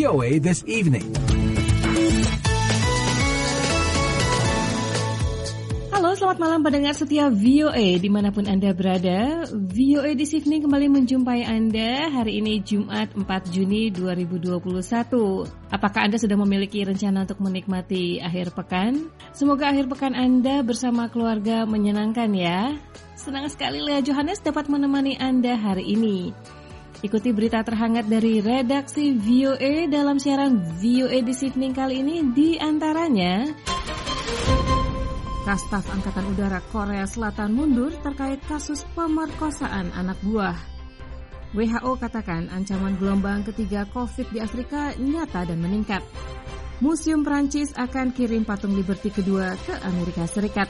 VOA This Evening. Halo, selamat malam pendengar setia VOA dimanapun Anda berada. VOA This Evening kembali menjumpai Anda hari ini Jumat 4 Juni 2021. Apakah Anda sudah memiliki rencana untuk menikmati akhir pekan? Semoga akhir pekan Anda bersama keluarga menyenangkan ya. Senang sekali Lea Johannes dapat menemani Anda hari ini. Ikuti berita terhangat dari redaksi VOA dalam siaran VOA This Evening kali ini, di antaranya Staf Angkatan Udara Korea Selatan mundur terkait kasus pemerkosaan anak buah. WHO katakan ancaman gelombang ketiga COVID di Afrika nyata dan meningkat. Museum Prancis akan kirim patung Liberty kedua ke Amerika Serikat.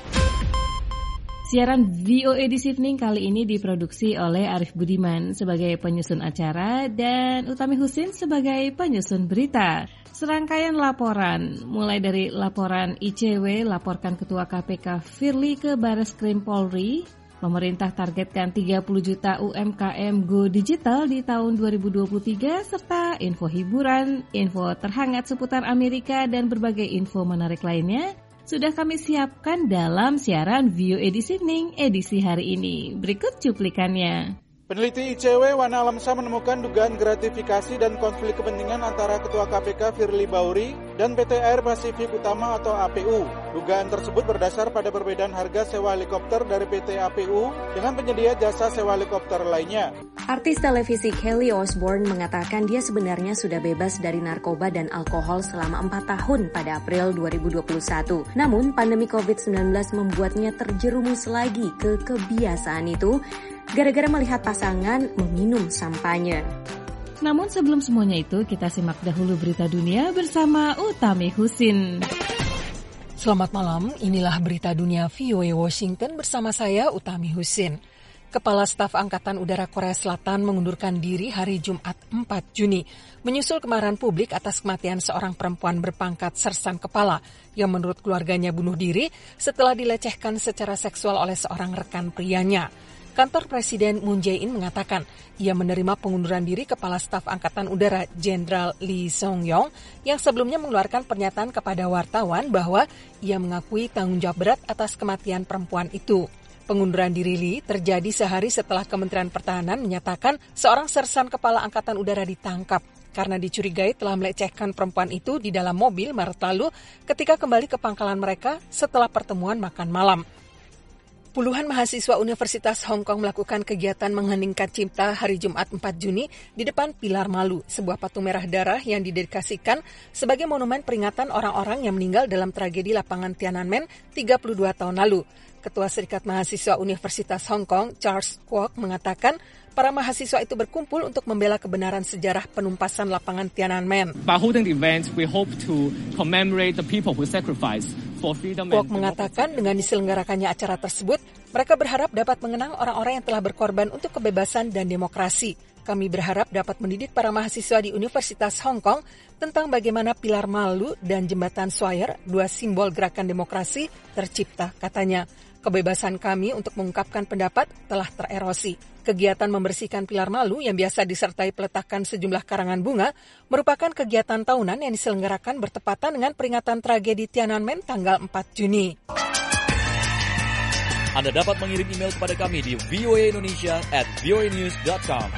Siaran VOA This Evening kali ini diproduksi oleh Arif Budiman sebagai penyusun acara dan Utami Husin sebagai penyusun berita. Serangkaian laporan, mulai dari laporan ICW laporkan Ketua KPK Firly ke Bareskrim Polri, pemerintah targetkan 30 juta UMKM go digital di tahun 2023, serta info hiburan, info terhangat seputar Amerika, dan berbagai info menarik lainnya, sudah kami siapkan dalam siaran VOA This Evening edisi hari ini. Berikut cuplikannya. Peneliti ICW Wana Alamsyah menemukan dugaan gratifikasi dan konflik kepentingan antara Ketua KPK Firly Bahuri dan PT Air Pasifik Utama atau APU. Dugaan tersebut berdasar pada perbedaan harga sewa helikopter dari PT APU dengan penyedia jasa sewa helikopter lainnya. Artis televisi Kelly Osbourne mengatakan dia sebenarnya sudah bebas dari narkoba dan alkohol selama 4 tahun pada April 2021. Namun, pandemi COVID-19 membuatnya terjerumus lagi ke kebiasaan itu gara-gara melihat pasangan meminum sampanye. Namun sebelum semuanya itu, kita simak dahulu berita dunia bersama Utami Husin. Selamat malam, inilah berita dunia VOA Washington bersama saya Utami Husin. Kepala Staf Angkatan Udara Korea Selatan mengundurkan diri hari Jumat 4 Juni, menyusul kemarahan publik atas kematian seorang perempuan berpangkat sersan kepala yang menurut keluarganya bunuh diri setelah dilecehkan secara seksual oleh seorang rekan prianya. Kantor Presiden Moon Jae-in mengatakan ia menerima pengunduran diri Kepala Staf Angkatan Udara Jenderal Lee Song-yong yang sebelumnya mengeluarkan pernyataan kepada wartawan bahwa ia mengakui tanggung jawab berat atas kematian perempuan itu. Pengunduran diri Lee terjadi sehari setelah Kementerian Pertahanan menyatakan seorang sersan kepala Angkatan Udara ditangkap karena dicurigai telah melecehkan perempuan itu di dalam mobil Maret lalu ketika kembali ke pangkalan mereka setelah pertemuan makan malam. Puluhan mahasiswa Universitas Hong Kong melakukan kegiatan mengheningkan cipta hari Jumat 4 Juni di depan Pilar Malu, sebuah patung merah darah yang didedikasikan sebagai monumen peringatan orang-orang yang meninggal dalam tragedi lapangan Tiananmen 32 tahun lalu. Ketua Serikat Mahasiswa Universitas Hong Kong, Charles Kwok, mengatakan para mahasiswa itu berkumpul untuk membela kebenaran sejarah penumpasan lapangan Tiananmen. By holding the event, we hope to commemorate the people who sacrificed for freedom. Kwok mengatakan dengan diselenggarakannya acara tersebut, mereka berharap dapat mengenang orang-orang yang telah berkorban untuk kebebasan dan demokrasi. Kami berharap dapat mendidik para mahasiswa di Universitas Hong Kong tentang bagaimana Pilar Malu dan Jembatan Swire, dua simbol gerakan demokrasi, tercipta, katanya. Kebebasan kami untuk mengungkapkan pendapat telah tererosi. Kegiatan membersihkan Pilar Malu yang biasa disertai peletakan sejumlah karangan bunga merupakan kegiatan tahunan yang diselenggarakan bertepatan dengan peringatan tragedi Tiananmen tanggal 4 Juni. Anda dapat mengirim email kepada kami di voaindonesia@voanews.com.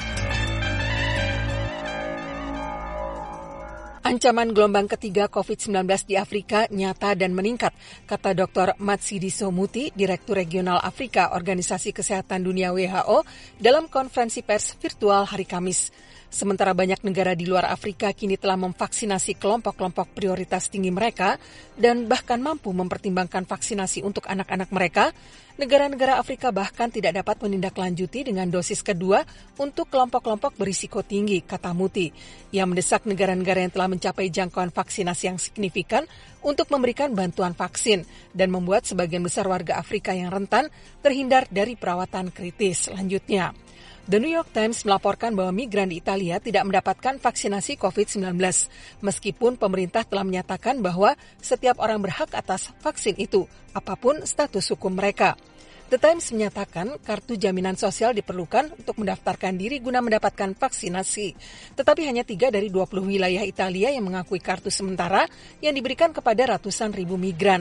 Ancaman gelombang ketiga COVID-19 di Afrika nyata dan meningkat, kata Dr. Matshidiso Muti, Direktur Regional Afrika Organisasi Kesehatan Dunia WHO, dalam konferensi pers virtual hari Kamis. Sementara banyak negara di luar Afrika kini telah memvaksinasi kelompok-kelompok prioritas tinggi mereka dan bahkan mampu mempertimbangkan vaksinasi untuk anak-anak mereka, negara-negara Afrika bahkan tidak dapat menindaklanjuti dengan dosis kedua untuk kelompok-kelompok berisiko tinggi, kata Muti. Ia mendesak negara-negara yang telah mencapai jangkauan vaksinasi yang signifikan untuk memberikan bantuan vaksin dan membuat sebagian besar warga Afrika yang rentan terhindar dari perawatan kritis. Lanjutnya, The New York Times melaporkan bahwa migran di Italia tidak mendapatkan vaksinasi COVID-19, meskipun pemerintah telah menyatakan bahwa setiap orang berhak atas vaksin itu, apapun status hukum mereka. The Times menyatakan kartu jaminan sosial diperlukan untuk mendaftarkan diri guna mendapatkan vaksinasi. Tetapi hanya 3 dari 20 wilayah Italia yang mengakui kartu sementara yang diberikan kepada ratusan ribu migran.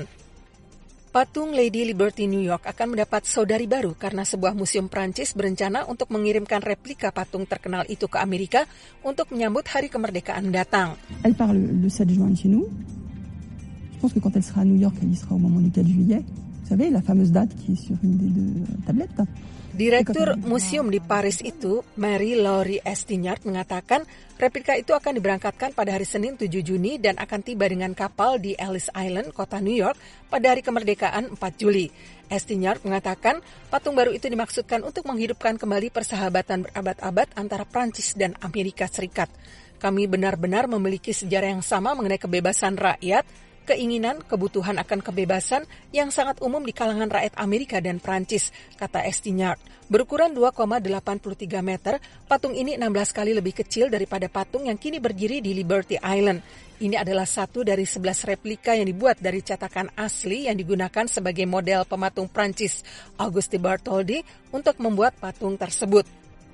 Patung Lady Liberty New York akan mendapat saudari baru karena sebuah museum Prancis berencana untuk mengirimkan replika patung terkenal itu ke Amerika untuk menyambut hari kemerdekaan mendatang. Elle part le 7 juin chez nous. Je pense que quand elle sera à New York, elle y sera au moment du 4 juillet. Vous savez, la fameuse date qui est sur une des 2 tablettes. Direktur museum di Paris itu, Marie-Laure Estignard, mengatakan replika itu akan diberangkatkan pada hari Senin 7 Juni dan akan tiba dengan kapal di Ellis Island, kota New York, pada hari kemerdekaan 4 Juli. Estignard mengatakan patung baru itu dimaksudkan untuk menghidupkan kembali persahabatan berabad-abad antara Prancis dan Amerika Serikat. Kami benar-benar memiliki sejarah yang sama mengenai kebebasan rakyat, keinginan, kebutuhan akan kebebasan yang sangat umum di kalangan rakyat Amerika dan Prancis, kata Estignard. Berukuran 2,83 meter, patung ini 16 kali lebih kecil daripada patung yang kini berdiri di Liberty Island. Ini adalah satu dari 11 replika yang dibuat dari cetakan asli yang digunakan sebagai model pematung Prancis, Auguste Bartholdi, untuk membuat patung tersebut.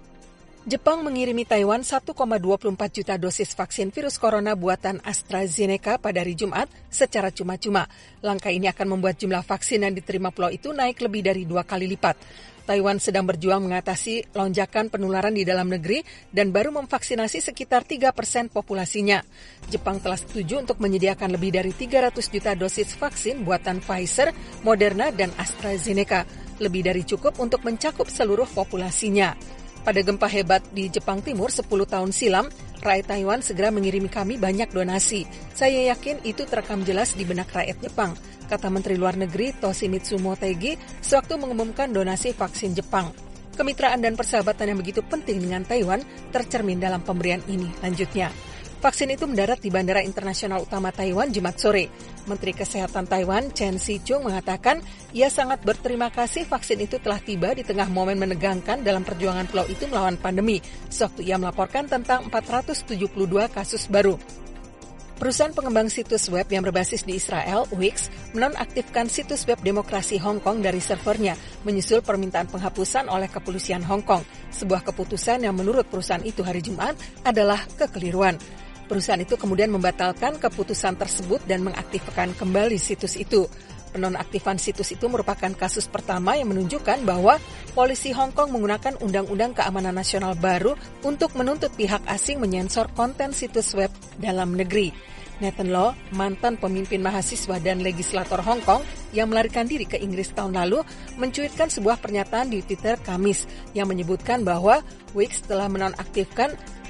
Jepang mengirimi Taiwan 1,24 juta dosis vaksin virus corona buatan AstraZeneca pada hari Jumat secara cuma-cuma. Langkah ini akan membuat jumlah vaksin yang diterima pulau itu naik lebih dari 2 kali lipat. Taiwan sedang berjuang mengatasi lonjakan penularan di dalam negeri dan baru memvaksinasi sekitar 3% populasinya. Jepang telah setuju untuk menyediakan lebih dari 300 juta dosis vaksin buatan Pfizer, Moderna, dan AstraZeneca. Lebih dari cukup untuk mencakup seluruh populasinya. Pada gempa hebat di Jepang Timur 10 tahun silam, rakyat Taiwan segera mengirimi kami banyak donasi. Saya yakin itu terekam jelas di benak rakyat Jepang, kata Menteri Luar Negeri Toshimitsu Motegi sewaktu mengumumkan donasi vaksin Jepang. Kemitraan dan persahabatan yang begitu penting dengan Taiwan tercermin dalam pemberian ini, lanjutnya. Vaksin itu mendarat di Bandara Internasional Utama Taiwan Jumat sore. Menteri Kesehatan Taiwan, Chen Shih-chung, mengatakan ia sangat berterima kasih vaksin itu telah tiba di tengah momen menegangkan dalam perjuangan pulau itu melawan pandemi, sewaktu ia melaporkan tentang 472 kasus baru. Perusahaan pengembang situs web yang berbasis di Israel, Wix, menonaktifkan situs web demokrasi Hong Kong dari servernya, menyusul permintaan penghapusan oleh kepolisian Hong Kong. Sebuah keputusan yang menurut perusahaan itu hari Jumat adalah kekeliruan. Perusahaan itu kemudian membatalkan keputusan tersebut dan mengaktifkan kembali situs itu. Penonaktifan situs itu merupakan kasus pertama yang menunjukkan bahwa polisi Hong Kong menggunakan Undang-Undang Keamanan Nasional baru untuk menuntut pihak asing menyensor konten situs web dalam negeri. Nathan Law, mantan pemimpin mahasiswa dan legislator Hong Kong yang melarikan diri ke Inggris tahun lalu, mencuitkan sebuah pernyataan di Twitter Kamis yang menyebutkan bahwa Wix telah menonaktifkan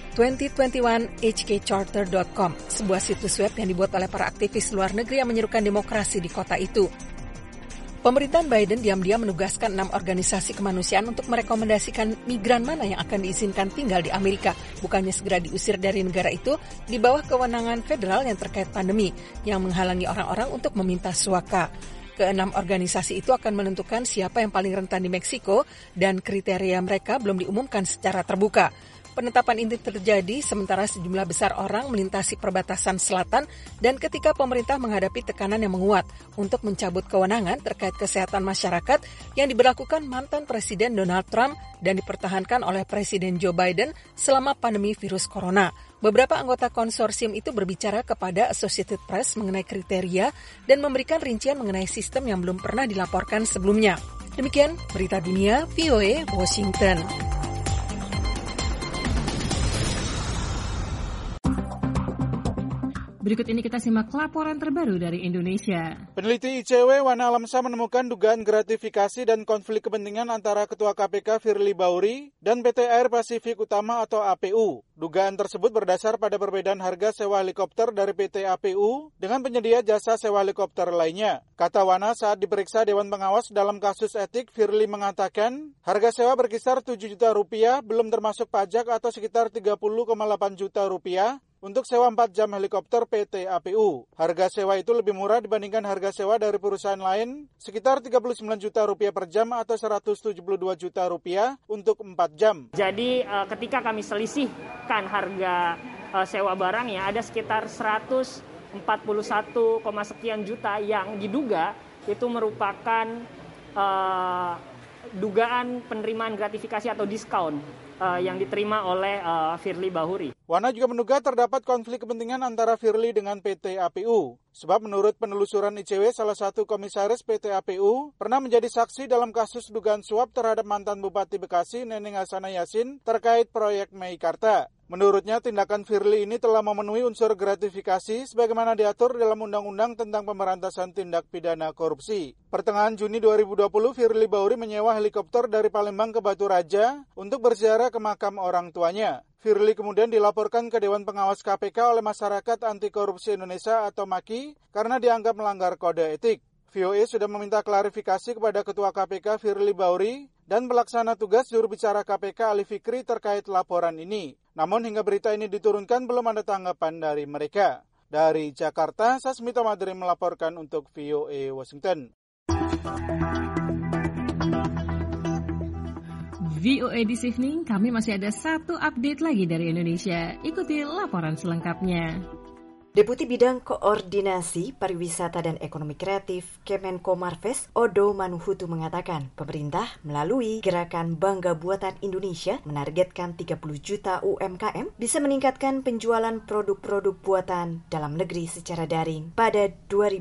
2021hkcharter.com, sebuah situs web yang dibuat oleh para aktivis luar negeri yang menyerukan demokrasi di kota itu. Pemerintahan Biden diam-diam menugaskan 6 organisasi kemanusiaan untuk merekomendasikan migran mana yang akan diizinkan tinggal di Amerika, bukannya segera diusir dari negara itu di bawah kewenangan federal yang terkait pandemi, yang menghalangi orang-orang untuk meminta suaka. Ke-6 organisasi itu akan menentukan siapa yang paling rentan di Meksiko dan kriteria mereka belum diumumkan secara terbuka. Penetapan ini terjadi sementara sejumlah besar orang melintasi perbatasan selatan dan ketika pemerintah menghadapi tekanan yang menguat untuk mencabut kewenangan terkait kesehatan masyarakat yang diberlakukan mantan Presiden Donald Trump dan dipertahankan oleh Presiden Joe Biden selama pandemi virus corona. Beberapa anggota konsorsium itu berbicara kepada Associated Press mengenai kriteria dan memberikan rincian mengenai sistem yang belum pernah dilaporkan sebelumnya. Demikian Berita Dunia VOA Washington. Berikut ini kita simak laporan terbaru dari Indonesia. Peneliti ICW Wana Alamsyah menemukan dugaan gratifikasi dan konflik kepentingan antara Ketua KPK Firly Bahuri dan PT Air Pasifik Utama atau APU. Dugaan tersebut berdasar pada perbedaan harga sewa helikopter dari PT APU dengan penyedia jasa sewa helikopter lainnya. Kata Wana saat diperiksa Dewan Pengawas dalam kasus etik, Firly mengatakan harga sewa berkisar 7 juta rupiah belum termasuk pajak atau sekitar 30,8 juta rupiah untuk sewa 4 jam helikopter PT APU. Harga sewa itu lebih murah dibandingkan harga sewa dari perusahaan lain, sekitar 39 juta rupiah per jam atau 172 juta rupiah untuk 4 jam. Jadi ketika kami selisihkan harga sewa barangnya, ada sekitar 141, sekian juta yang diduga itu merupakan dugaan penerimaan gratifikasi atau diskon yang diterima oleh Firly Bahuri. Wana juga menduga terdapat konflik kepentingan antara Firly dengan PT APU. Sebab menurut penelusuran ICW, salah satu komisaris PT APU pernah menjadi saksi dalam kasus dugaan suap terhadap mantan Bupati Bekasi, Neneng Hasanah Yassin, terkait proyek Meikarta. Menurutnya, tindakan Firly ini telah memenuhi unsur gratifikasi sebagaimana diatur dalam Undang-Undang tentang Pemberantasan Tindak Pidana Korupsi. Pertengahan Juni 2020, Firly Bahuri menyewa helikopter dari Palembang ke Batu Raja untuk berziarah ke makam orang tuanya. Firly kemudian dilaporkan ke Dewan Pengawas KPK oleh Masyarakat Anti Korupsi Indonesia atau MAKI karena dianggap melanggar kode etik. VOA sudah meminta klarifikasi kepada Ketua KPK Firly Bahuri dan pelaksana tugas juru bicara KPK Ali Fikri terkait laporan ini. Namun hingga berita ini diturunkan belum ada tanggapan dari mereka. Dari Jakarta, Sasmita Madri melaporkan untuk VOA Washington. VOA This Evening, kami masih ada satu update lagi dari Indonesia. Ikuti laporan selengkapnya. Deputi Bidang Koordinasi Pariwisata dan Ekonomi Kreatif Kemenko Marves, Odo Manuhutu mengatakan, pemerintah melalui gerakan Bangga Buatan Indonesia menargetkan 30 juta UMKM bisa meningkatkan penjualan produk-produk buatan dalam negeri secara daring pada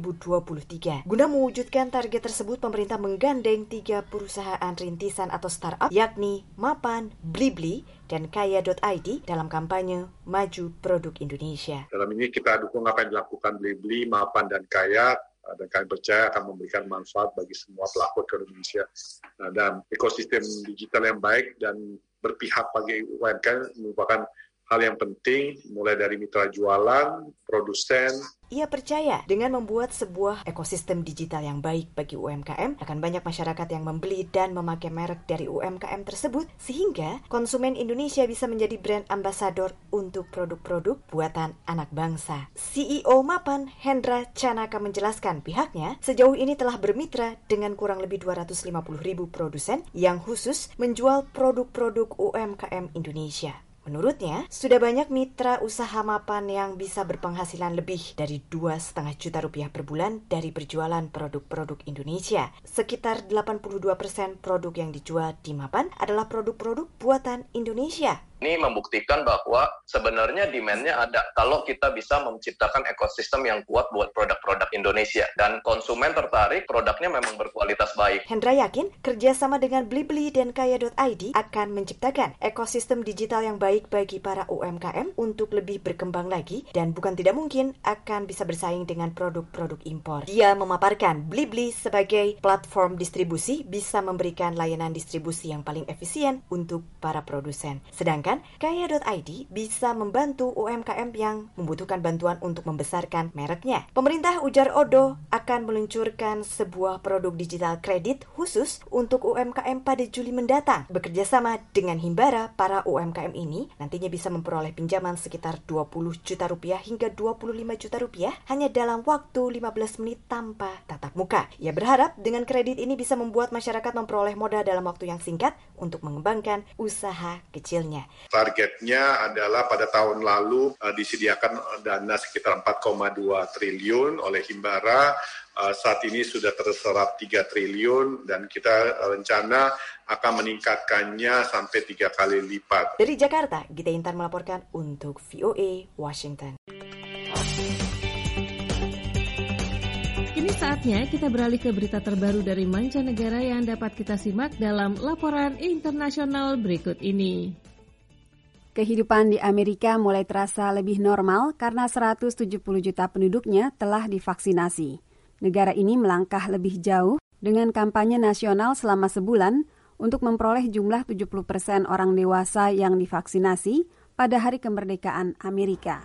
2023. Guna mewujudkan target tersebut, pemerintah menggandeng 3 perusahaan rintisan atau startup, yakni Mapan, Blibli, dan Kaya.id dalam kampanye Maju Produk Indonesia. Dalam ini kita dukung apa yang dilakukan Blibli, Mapan, dan Kaya, dan kami percaya akan memberikan manfaat bagi semua pelaku ekonomi Indonesia. Dan ekosistem digital yang baik dan berpihak bagi UMKM merupakan hal yang penting, mulai dari mitra jualan, produsen. Ia percaya dengan membuat sebuah ekosistem digital yang baik bagi UMKM, akan banyak masyarakat yang membeli dan memakai merek dari UMKM tersebut, sehingga konsumen Indonesia bisa menjadi brand ambassador untuk produk-produk buatan anak bangsa. CEO Mapan, Hendra Canaka menjelaskan pihaknya sejauh ini telah bermitra dengan kurang lebih 250.000 produsen yang khusus menjual produk-produk UMKM Indonesia. Menurutnya, sudah banyak mitra usaha Mapan yang bisa berpenghasilan lebih dari 2,5 juta rupiah per bulan dari berjualan produk-produk Indonesia. Sekitar 82% produk yang dijual di Mapan adalah produk-produk buatan Indonesia. Ini membuktikan bahwa sebenarnya demand-nya ada kalau kita bisa menciptakan ekosistem yang kuat buat produk-produk Indonesia. Dan konsumen tertarik, produknya memang berkualitas baik. Hendra yakin kerjasama dengan Blibli dan Kaya.id akan menciptakan ekosistem digital yang baik bagi para UMKM untuk lebih berkembang lagi dan bukan tidak mungkin akan bisa bersaing dengan produk-produk impor. Dia memaparkan Blibli sebagai platform distribusi bisa memberikan layanan distribusi yang paling efisien untuk para produsen. Sedangkan Kaya.id bisa membantu UMKM yang membutuhkan bantuan untuk membesarkan mereknya. Pemerintah, ujar Odo, akan meluncurkan sebuah produk digital kredit khusus untuk UMKM pada Juli mendatang. Bekerjasama dengan Himbara, para UMKM ini nantinya bisa memperoleh pinjaman sekitar 20 juta rupiah hingga 25 juta rupiah hanya dalam waktu 15 menit tanpa tatap muka. Ia berharap dengan kredit ini bisa membuat masyarakat memperoleh modal dalam waktu yang singkat untuk mengembangkan usaha kecilnya. Targetnya adalah pada tahun lalu disediakan dana sekitar 4,2 triliun oleh Himbara. Saat ini sudah terserap 3 triliun dan kita rencana akan meningkatkannya sampai 3 kali lipat. Dari Jakarta, Gita Intan melaporkan untuk VOA Washington. Kini saatnya kita beralih ke berita terbaru dari mancanegara yang dapat kita simak dalam laporan internasional berikut ini. Kehidupan di Amerika mulai terasa lebih normal karena 170 juta penduduknya telah divaksinasi. Negara ini melangkah lebih jauh dengan kampanye nasional selama sebulan untuk memperoleh jumlah 70% orang dewasa yang divaksinasi pada hari kemerdekaan Amerika.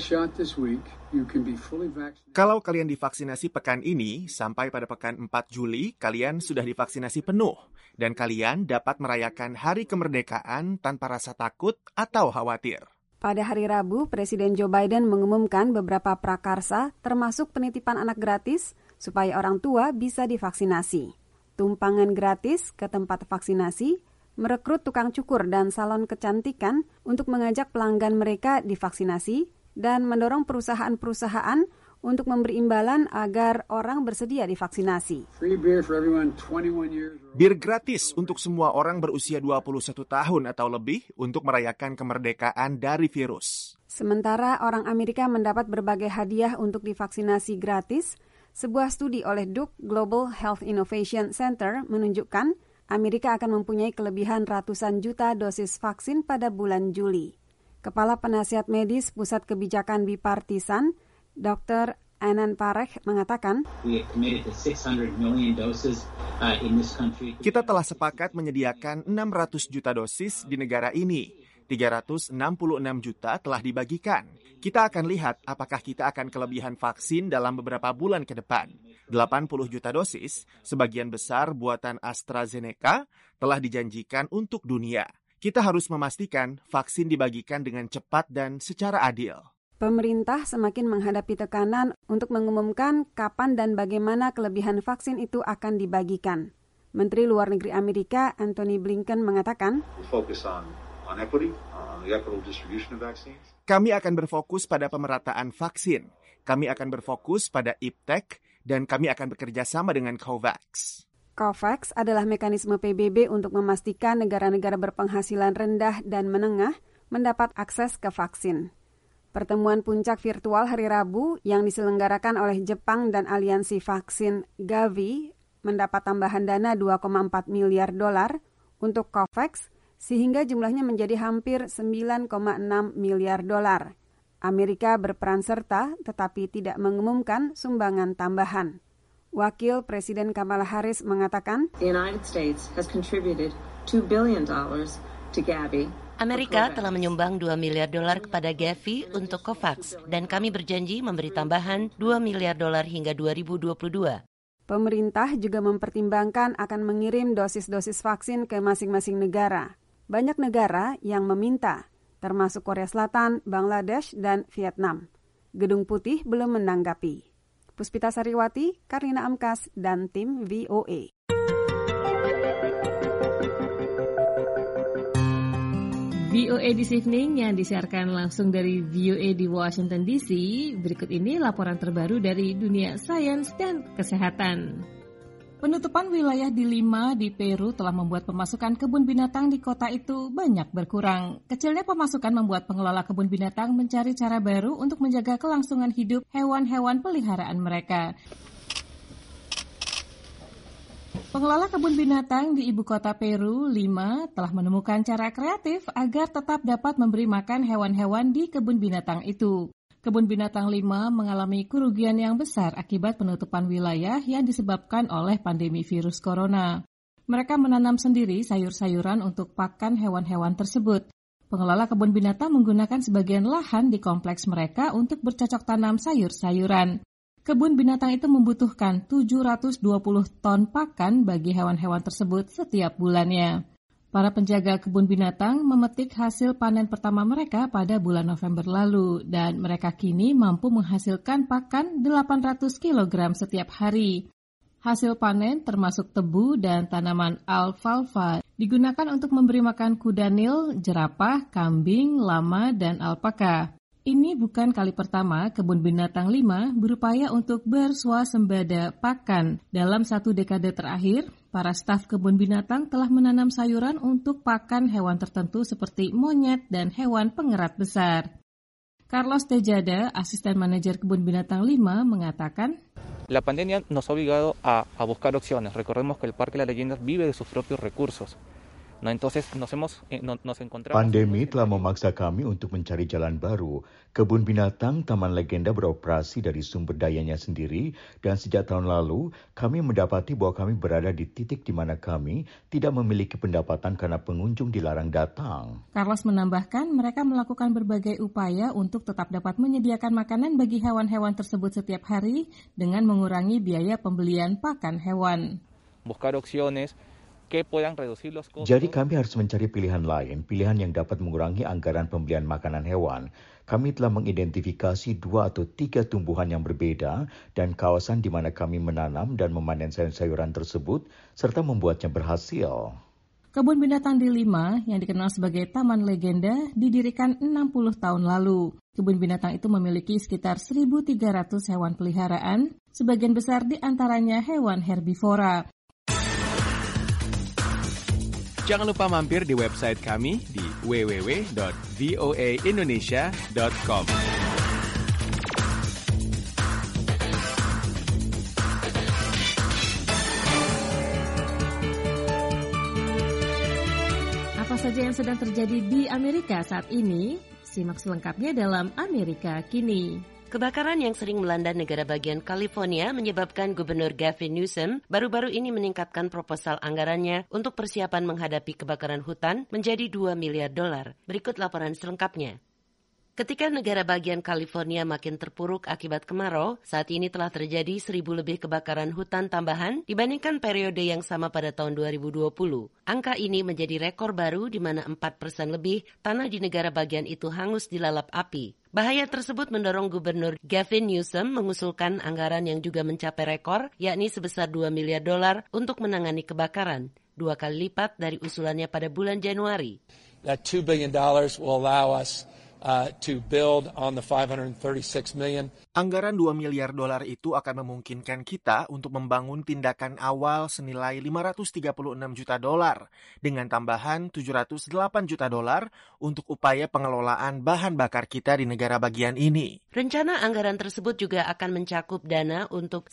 Kalau kalian divaksinasi pekan ini, sampai pada pekan 4 Juli, kalian sudah divaksinasi penuh. Dan kalian dapat merayakan hari kemerdekaan tanpa rasa takut atau khawatir. Pada hari Rabu, Presiden Joe Biden mengumumkan beberapa prakarsa, termasuk penitipan anak gratis, supaya orang tua bisa divaksinasi. Tumpangan gratis ke tempat vaksinasi, merekrut tukang cukur dan salon kecantikan untuk mengajak pelanggan mereka divaksinasi, dan mendorong perusahaan-perusahaan untuk memberi imbalan agar orang bersedia divaksinasi. Bir gratis untuk semua orang berusia 21 tahun atau lebih untuk merayakan kemerdekaan dari virus. Sementara orang Amerika mendapat berbagai hadiah untuk divaksinasi gratis, sebuah studi oleh Duke Global Health Innovation Center menunjukkan Amerika akan mempunyai kelebihan ratusan juta dosis vaksin pada bulan Juli. Kepala Penasihat Medis Pusat Kebijakan Bipartisan, Dr. Anand Parekh mengatakan, kita telah sepakat menyediakan 600 juta dosis di negara ini. 366 juta telah dibagikan. Kita akan lihat apakah kita akan kelebihan vaksin dalam beberapa bulan ke depan. 80 juta dosis, sebagian besar buatan AstraZeneca, telah dijanjikan untuk dunia. Kita harus memastikan vaksin dibagikan dengan cepat dan secara adil. Pemerintah semakin menghadapi tekanan untuk mengumumkan kapan dan bagaimana kelebihan vaksin itu akan dibagikan. Menteri Luar Negeri Amerika Antony Blinken mengatakan, kami akan berfokus pada pemerataan vaksin. Kami akan berfokus pada iptek dan kami akan bekerja sama dengan COVAX. COVAX adalah mekanisme PBB untuk memastikan negara-negara berpenghasilan rendah dan menengah mendapat akses ke vaksin. Pertemuan puncak virtual hari Rabu yang diselenggarakan oleh Jepang dan aliansi vaksin Gavi mendapat tambahan dana $2,4 miliar untuk COVAX sehingga jumlahnya menjadi hampir $9,6 miliar. Amerika berperan serta tetapi tidak mengumumkan sumbangan tambahan. Wakil Presiden Kamala Harris mengatakan, The United States has contributed $2 billion to Gavi. Amerika telah menyumbang $2 miliar kepada Gavi untuk COVAX dan kami berjanji memberi tambahan $2 miliar hingga 2022. Pemerintah juga mempertimbangkan akan mengirim dosis-dosis vaksin ke masing-masing negara. Banyak negara yang meminta, termasuk Korea Selatan, Bangladesh, dan Vietnam. Gedung Putih belum menanggapi. Puspita Sariwati, Karina Amkas, dan tim VOA. VOA This Evening yang disiarkan langsung dari VOA di Washington DC. Berikut ini laporan terbaru dari dunia sains dan kesehatan. Penutupan wilayah di Lima di Peru telah membuat pemasukan kebun binatang di kota itu banyak berkurang. Kecilnya pemasukan membuat pengelola kebun binatang mencari cara baru untuk menjaga kelangsungan hidup hewan-hewan peliharaan mereka. Pengelola kebun binatang di ibu kota Peru, Lima, telah menemukan cara kreatif agar tetap dapat memberi makan hewan-hewan di kebun binatang itu. Kebun binatang Lima mengalami kerugian yang besar akibat penutupan wilayah yang disebabkan oleh pandemi virus corona. Mereka menanam sendiri sayur-sayuran untuk pakan hewan-hewan tersebut. Pengelola kebun binatang menggunakan sebagian lahan di kompleks mereka untuk bercocok tanam sayur-sayuran. Kebun binatang itu membutuhkan 720 ton pakan bagi hewan-hewan tersebut setiap bulannya. Para penjaga kebun binatang memetik hasil panen pertama mereka pada bulan November lalu dan mereka kini mampu menghasilkan pakan 800 kg setiap hari. Hasil panen termasuk tebu dan tanaman alfalfa digunakan untuk memberi makan kuda nil, jerapah, kambing, lama, dan alpaka. Ini bukan kali pertama kebun binatang Lima berupaya untuk berswasembada pakan. Dalam 1 dekade terakhir, para staf kebun binatang telah menanam sayuran untuk pakan hewan tertentu seperti monyet dan hewan pengerat besar. Carlos Tejada, asisten manajer kebun binatang Lima, mengatakan, La pandemia nos ha obligado a buscar opciones. Recordemos que el Parque Las Leyendas vive de sus propios recursos. Pandemi telah memaksa kami untuk mencari jalan baru. Kebun binatang Taman Legenda beroperasi dari sumber dayanya sendiri dan sejak tahun lalu kami mendapati bahwa kami berada di titik di mana kami tidak memiliki pendapatan karena pengunjung dilarang datang. Carlos menambahkan mereka melakukan berbagai upaya untuk tetap dapat menyediakan makanan bagi hewan-hewan tersebut setiap hari dengan mengurangi biaya pembelian pakan hewan. Buscar opciones. Jadi kami harus mencari pilihan lain, pilihan yang dapat mengurangi anggaran pembelian makanan hewan. Kami telah mengidentifikasi 2 atau 3 tumbuhan yang berbeda dan kawasan di mana kami menanam dan memanen sayur-sayuran tersebut serta membuatnya berhasil. Kebun binatang di Lima, yang dikenal sebagai Taman Legenda, didirikan 60 tahun lalu. Kebun binatang itu memiliki sekitar 1.300 hewan peliharaan, sebagian besar di antaranya hewan herbivora. Jangan lupa mampir di website kami di www.voaindonesia.com. Apa saja yang sedang terjadi di Amerika saat ini? Simak selengkapnya dalam Amerika Kini. Kebakaran yang sering melanda negara bagian California menyebabkan Gubernur Gavin Newsom baru-baru ini meningkatkan proposal anggarannya untuk persiapan menghadapi kebakaran hutan menjadi $2 miliar. Berikut laporan selengkapnya. Ketika negara bagian California makin terpuruk akibat kemarau, saat ini telah terjadi 1.000 lebih kebakaran hutan tambahan dibandingkan periode yang sama pada tahun 2020. Angka ini menjadi rekor baru di mana 4% lebih tanah di negara bagian itu hangus dilalap api. Bahaya tersebut mendorong Gubernur Gavin Newsom mengusulkan anggaran yang juga mencapai rekor, yakni sebesar $2 miliar untuk menangani kebakaran, 2 kali lipat dari usulannya pada bulan Januari. That $2 billion will allow us to build on the $536 million. Anggaran $2 miliar itu akan memungkinkan kita untuk membangun tindakan awal senilai $536 juta dengan tambahan $708 juta untuk upaya pengelolaan bahan bakar kita di negara bagian ini. Rencana anggaran tersebut juga akan mencakup dana untuk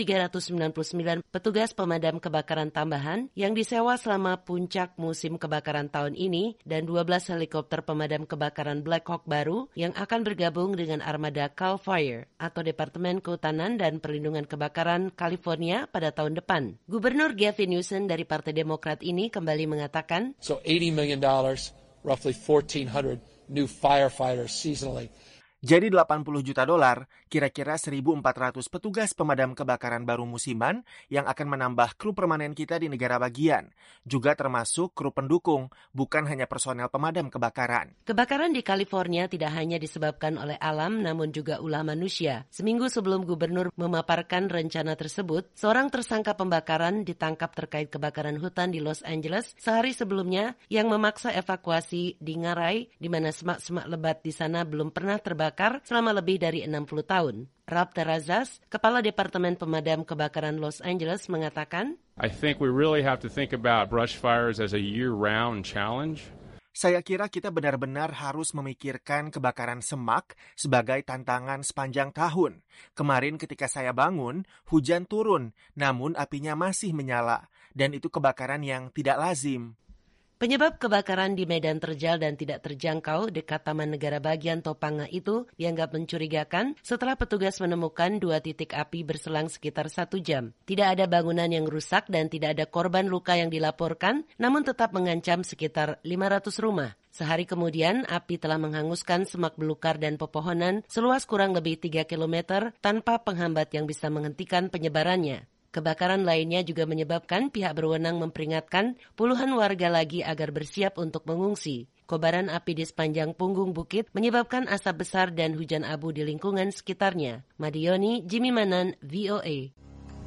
1.399 petugas pemadam kebakaran tambahan yang disewa selama puncak musim kebakaran tahun ini dan 12 helikopter pemadam kebakaran Black Hawk baru yang akan bergabung dengan armada CAL FIRE atau Departemen Kehutanan dan Perlindungan Kebakaran California pada tahun depan. Gubernur Gavin Newsom dari Partai Demokrat ini kembali mengatakan, So $80 million, roughly 1,400 new firefighters seasonally. Jadi $80 juta, kira-kira 1.400 petugas pemadam kebakaran baru musiman yang akan menambah kru permanen kita di negara bagian. Juga termasuk kru pendukung, bukan hanya personel pemadam kebakaran. Kebakaran di California tidak hanya disebabkan oleh alam, namun juga ulah manusia. Seminggu sebelum gubernur memaparkan rencana tersebut, seorang tersangka pembakaran ditangkap terkait kebakaran hutan di Los Angeles sehari sebelumnya yang memaksa evakuasi di Ngarai, di mana semak-semak lebat di sana belum pernah terbakar selama lebih dari 60 tahun. Rob Terrazas, Kepala Departemen Pemadam Kebakaran Los Angeles, mengatakan, I think we really have to think about brush fires as a year-round challenge. Saya kira kita benar-benar harus memikirkan kebakaran semak sebagai tantangan sepanjang tahun. Kemarin ketika saya bangun, hujan turun, namun apinya masih menyala, dan itu kebakaran yang tidak lazim. Penyebab kebakaran di medan terjal dan tidak terjangkau dekat Taman Negara bagian Topanga itu dianggap mencurigakan setelah petugas menemukan 2 titik api berselang sekitar 1 jam. Tidak ada bangunan yang rusak dan tidak ada korban luka yang dilaporkan, namun tetap mengancam sekitar 500 rumah. Sehari kemudian, api telah menghanguskan semak belukar dan pepohonan seluas kurang lebih 3 km tanpa penghambat yang bisa menghentikan penyebarannya. Kebakaran lainnya juga menyebabkan pihak berwenang memperingatkan puluhan warga lagi agar bersiap untuk mengungsi. Kobaran api di sepanjang punggung bukit menyebabkan asap besar dan hujan abu di lingkungan sekitarnya. Madioni, Jimmy Manan, VOA.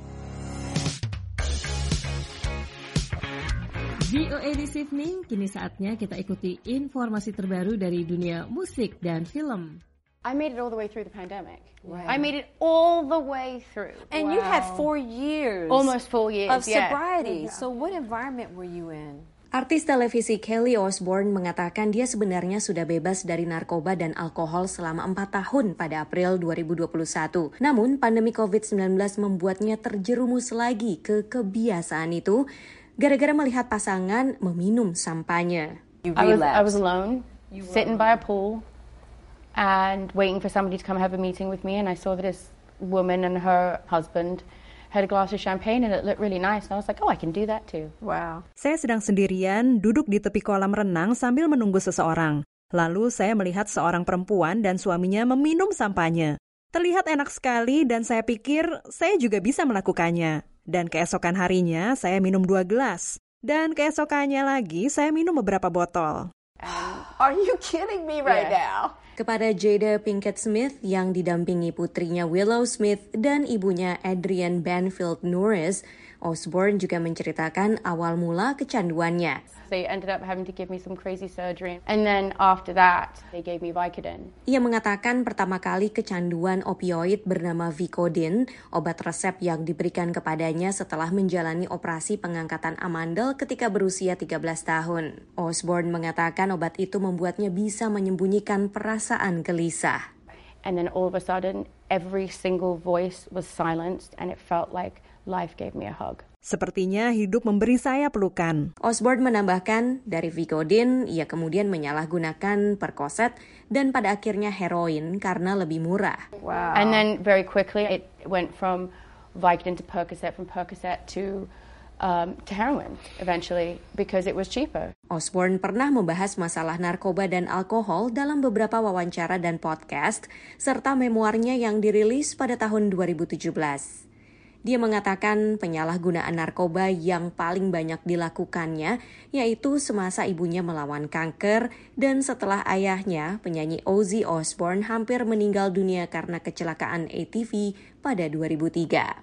VOA This Evening, kini saatnya kita ikuti informasi terbaru dari dunia musik dan film. I made it all the way through the pandemic. Wow. I made it all the way through. And you had 4 years. Almost 4 years, of sobriety. Yeah. So what environment were you in? Artis televisi Kelly Osbourne mengatakan dia sebenarnya sudah bebas dari narkoba dan alkohol selama 4 tahun pada April 2021. Namun pandemi COVID-19 membuatnya terjerumus lagi ke kebiasaan itu gara-gara melihat pasangan meminum sampanye. I was alone, sitting by a pool. And waiting for somebody to come have a meeting with me, and I saw this woman and her husband had a glass of champagne and it looked really nice. And I was like, oh, I can do that too. Wow. Saya sedang sendirian duduk di tepi kolam renang sambil menunggu seseorang. Lalu saya melihat seorang perempuan dan suaminya meminum sampanye. Terlihat enak sekali dan saya pikir saya juga bisa melakukannya. Dan keesokan harinya saya minum 2 gelas. Dan keesokannya lagi saya minum beberapa botol. Are you kidding me right now? Kepada Jada Pinkett Smith yang didampingi putrinya Willow Smith dan ibunya Adrienne Banfield Norris, Osborne juga menceritakan awal mula kecanduannya. They ended up having to give me some crazy surgery. And then after that, they gave me Vicodin. Ia mengatakan pertama kali kecanduan opioid bernama Vicodin, obat resep yang diberikan kepadanya setelah menjalani operasi pengangkatan amandel ketika berusia 13 tahun. Osborne mengatakan obat itu membuatnya bisa menyembunyikan perasaan gelisah. And then all of a sudden, every single voice was silenced and it felt like life gave me a hug. Sepertinya hidup memberi saya pelukan. Osborne menambahkan, dari Vicodin, ia kemudian menyalahgunakan Percocet dan pada akhirnya heroin karena lebih murah. Wow. And then very quickly it went from Vicodin to Percocet, from Percocet to heroin eventually because it was cheaper. Osborne pernah membahas masalah narkoba dan alkohol dalam beberapa wawancara dan podcast, serta memoarnya yang dirilis pada tahun 2017. Dia mengatakan penyalahgunaan narkoba yang paling banyak dilakukannya yaitu semasa ibunya melawan kanker dan setelah ayahnya, penyanyi Ozzy Osbourne, hampir meninggal dunia karena kecelakaan ATV pada 2003.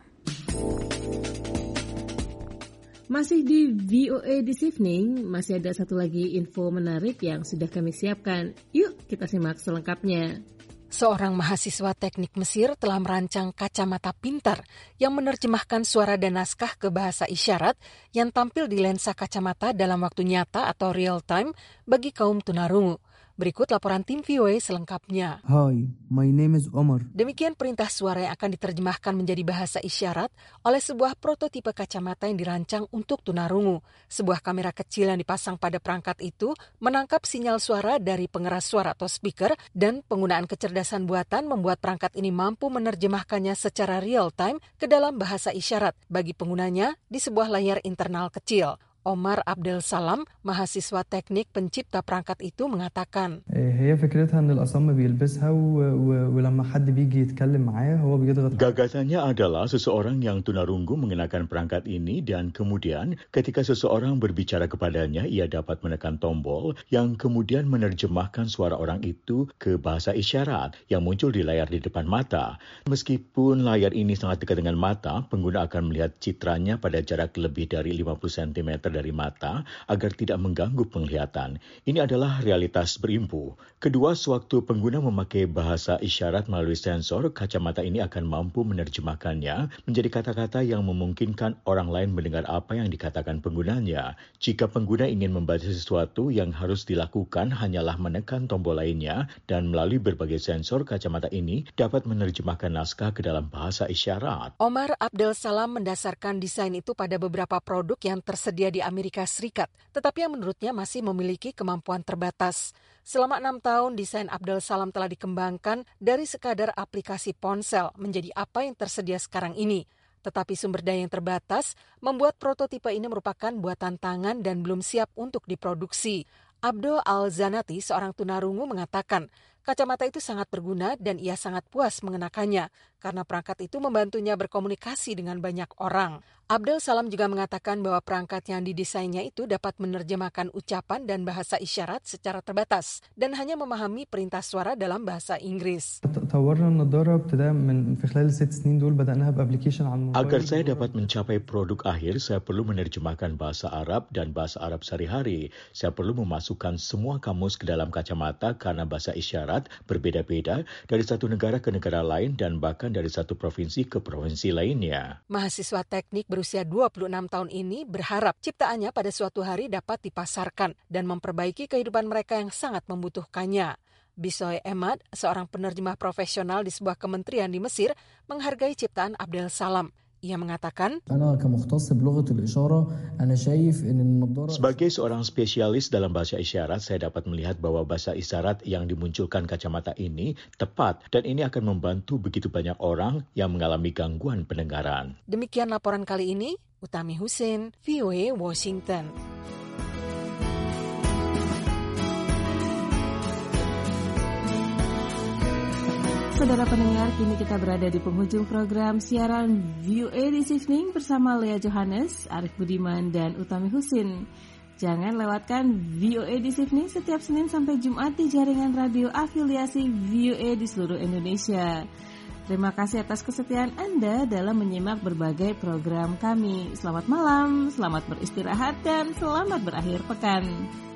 Masih di VOA This Evening, masih ada satu lagi info menarik yang sudah kami siapkan. Yuk kita simak selengkapnya. Seorang mahasiswa teknik Mesir telah merancang kacamata pintar yang menerjemahkan suara dan naskah ke bahasa isyarat yang tampil di lensa kacamata dalam waktu nyata atau real time bagi kaum tunarungu. Berikut laporan tim VOA selengkapnya. Hi, my name is Omar. Demikian perintah suara yang akan diterjemahkan menjadi bahasa isyarat oleh sebuah prototipe kacamata yang dirancang untuk tunarungu. Sebuah kamera kecil yang dipasang pada perangkat itu menangkap sinyal suara dari pengeras suara atau speaker, dan penggunaan kecerdasan buatan membuat perangkat ini mampu menerjemahkannya secara real time ke dalam bahasa isyarat bagi penggunanya di sebuah layar internal kecil. Omar Abdel Salam, mahasiswa teknik pencipta perangkat itu, mengatakan, gagasannya adalah seseorang yang tunarunggu mengenakan perangkat ini dan kemudian ketika seseorang berbicara kepadanya, ia dapat menekan tombol yang kemudian menerjemahkan suara orang itu ke bahasa isyarat yang muncul di layar di depan mata. Meskipun layar ini sangat dekat dengan mata, pengguna akan melihat citranya pada jarak lebih dari 50 cm dari mata agar tidak mengganggu penglihatan. Ini adalah realitas berimpu. Kedua, sewaktu pengguna memakai bahasa isyarat melalui sensor, kacamata ini akan mampu menerjemahkannya menjadi kata-kata yang memungkinkan orang lain mendengar apa yang dikatakan penggunanya. Jika pengguna ingin membaca sesuatu, yang harus dilakukan hanyalah menekan tombol lainnya, dan melalui berbagai sensor, kacamata ini dapat menerjemahkan naskah ke dalam bahasa isyarat. Omar Abdel Salam mendasarkan desain itu pada beberapa produk yang tersedia di Amerika Serikat, tetapi yang menurutnya masih memiliki kemampuan terbatas. Selama 6 tahun, desain Abdel Salam telah dikembangkan dari sekadar aplikasi ponsel menjadi apa yang tersedia sekarang ini. Tetapi sumber daya yang terbatas membuat prototipe ini merupakan buatan tangan dan belum siap untuk diproduksi. Abdul Al-Zanati, seorang tunarungu, mengatakan kacamata itu sangat berguna dan ia sangat puas mengenakannya karena perangkat itu membantunya berkomunikasi dengan banyak orang. Abdel Salam juga mengatakan bahwa perangkat yang didesainnya itu dapat menerjemahkan ucapan dan bahasa isyarat secara terbatas dan hanya memahami perintah suara dalam bahasa Inggris. Agar saya dapat mencapai produk akhir, saya perlu menerjemahkan bahasa Arab dan bahasa Arab sehari-hari. Saya perlu memasukkan semua kamus ke dalam kacamata karena bahasa isyarat berbeda-beda dari satu negara ke negara lain dan bahkan dari satu provinsi ke provinsi lainnya. Mahasiswa teknik berusia 26 tahun ini berharap ciptaannya pada suatu hari dapat dipasarkan dan memperbaiki kehidupan mereka yang sangat membutuhkannya. Bisoy Emad, seorang penerjemah profesional di sebuah kementerian di Mesir, menghargai ciptaan Abdel Salam. Ia mengatakan, sebagai seorang spesialis dalam bahasa isyarat, saya dapat melihat bahwa bahasa isyarat yang dimunculkan kacamata ini tepat dan ini akan membantu begitu banyak orang yang mengalami gangguan pendengaran. Demikian laporan kali ini, Utami Husin, VOA Washington. Saudara pendengar, kini kita berada di penghujung program siaran VOA This Evening bersama Lea Johannes, Arif Budiman, dan Utami Husin. Jangan lewatkan VOA This Evening setiap Senin sampai Jumat di jaringan radio afiliasi VOA di seluruh Indonesia. Terima kasih atas kesetiaan Anda dalam menyimak berbagai program kami. Selamat malam, selamat beristirahat, dan selamat berakhir pekan.